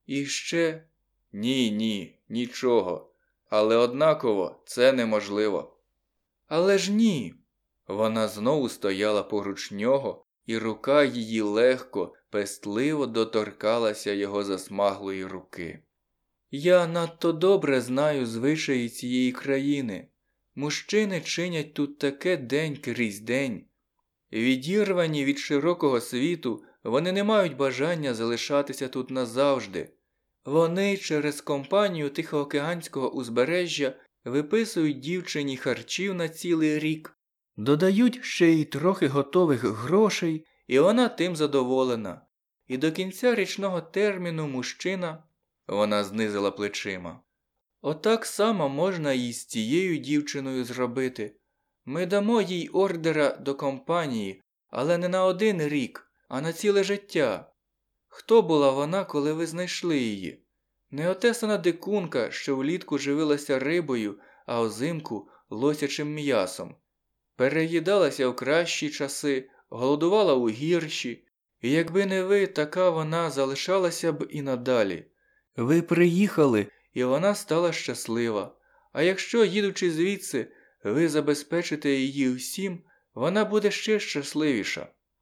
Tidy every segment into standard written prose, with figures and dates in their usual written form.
І ще… Ні, нічого. Але однаково це неможливо. Але ж ні. Вона знову стояла поруч нього, і рука її легко, пестливо доторкалася його засмаглої руки. Я надто добре знаю звичаї цієї країни. Мужчини чинять тут таке день крізь день. Відірвані від широкого світу, вони не мають бажання залишатися тут назавжди. Вони через компанію Тихоокеанського узбережжя виписують дівчині харчів на цілий рік, додають ще й трохи готових грошей, і вона тим задоволена. І до кінця річного терміну мужчина… Вона знизила плечима. Отак само можна і з цією дівчиною зробити. Ми дамо їй ордера до компанії, але не на 1 рік, а на ціле життя. Хто була вона, коли ви знайшли її? Неотесана дикунка, що влітку живилася рибою, а взимку – лосячим м'ясом. Переїдалася в кращі часи, голодувала у гірші, і якби не ви, така вона залишалася б і надалі. Ви приїхали, і вона стала щаслива. А якщо, їдучи звідси, ви забезпечите її всім, вона буде ще щасливіша.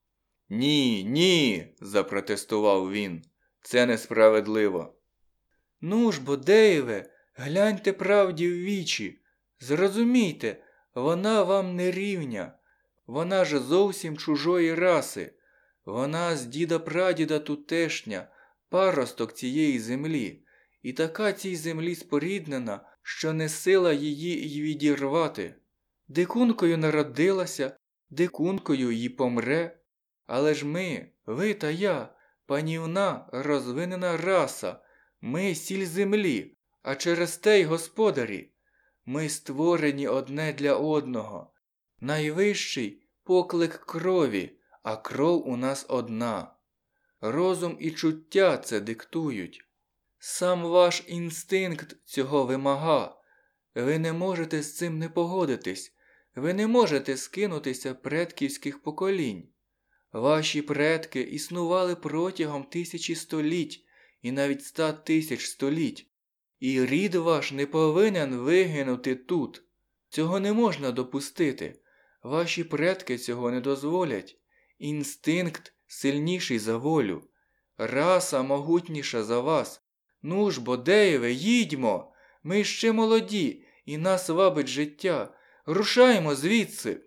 Ні, запротестував він. Це несправедливо. Ну ж бо, Дейве, гляньте правді в вічі. Зрозумійте, вона вам не рівня. Вона ж зовсім чужої раси. Вона з діда-прадіда тутешня, паросток цієї землі. І така цій землі споріднена, що не сила її й відірвати. Дикункою народилася, дикункою й помре. Але ж ми, ви та я, панівна, розвинена раса, ми сіль землі, а через те й господарі. Ми створені одне для одного. Найвищий поклик крові, а кров у нас одна. Розум і чуття це диктують. Сам ваш інстинкт цього вимага. Ви не можете з цим не погодитись. Ви не можете скинутися предківських поколінь. Ваші предки існували протягом 1000 століть і навіть 100 000 століть. І рід ваш не повинен вигинути тут. Цього не можна допустити. Ваші предки цього не дозволять. Інстинкт сильніший за волю. Раса могутніша за вас. Ну ж бо, Дейве, їдьмо! Ми ще молоді, і нас вабить життя. Рушаймо звідси.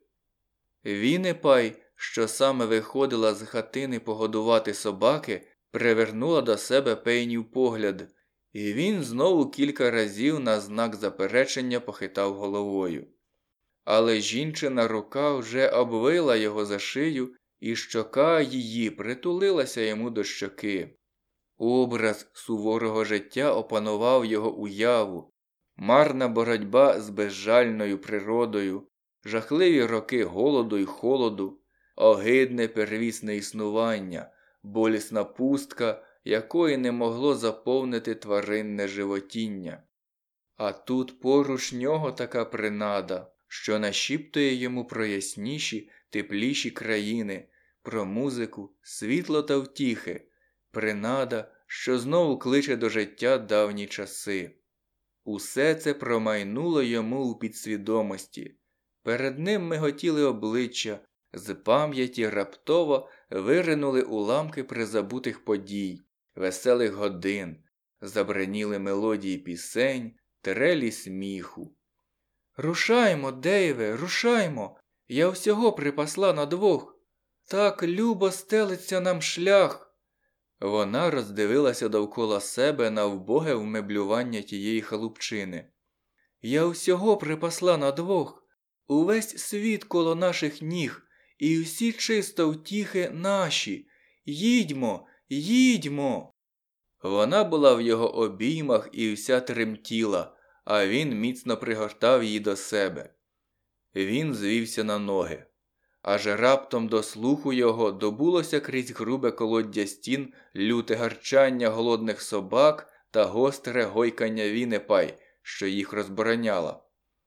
Віннепай, що саме виходила з хатини погодувати собаки, привернула до себе Пейнів погляд, і він знову кілька разів на знак заперечення похитав головою. Але жінчина рука вже обвила його за шию, і щока її притулилася йому до щоки. Образ суворого життя опанував його уяву. Марна боротьба з безжальною природою, жахливі роки голоду й холоду, огидне первісне існування, болісна пустка, якої не могло заповнити тваринне животіння. А тут поруч нього така принада, що нашіптує йому про ясніші, тепліші країни, про музику, світло та втіхи, принада, що знову кличе до життя давні часи. Усе це промайнуло йому у підсвідомості. Перед ним миготіли обличчя, з пам'яті раптово виринули уламки призабутих подій, веселих годин, забриніли мелодії пісень, трелі сміху. «Рушаймо, Дейве, рушаймо! Я всього припасла на 2. Так любо стелиться нам шлях!» Вона роздивилася довкола себе на вбоге вмеблювання тієї халупчини. «Я всього припасла на 2. Увесь світ коло наших ніг, і всі чисто втіхи наші. Їдьмо, їдьмо!» Вона була в його обіймах і вся тремтіла, а він міцно пригортав її до себе. Він звівся на ноги. Аж раптом до слуху його добулося крізь грубе колоддя стін люте гарчання голодних собак та гостре гойкання Віннепай, що їх розбороняла.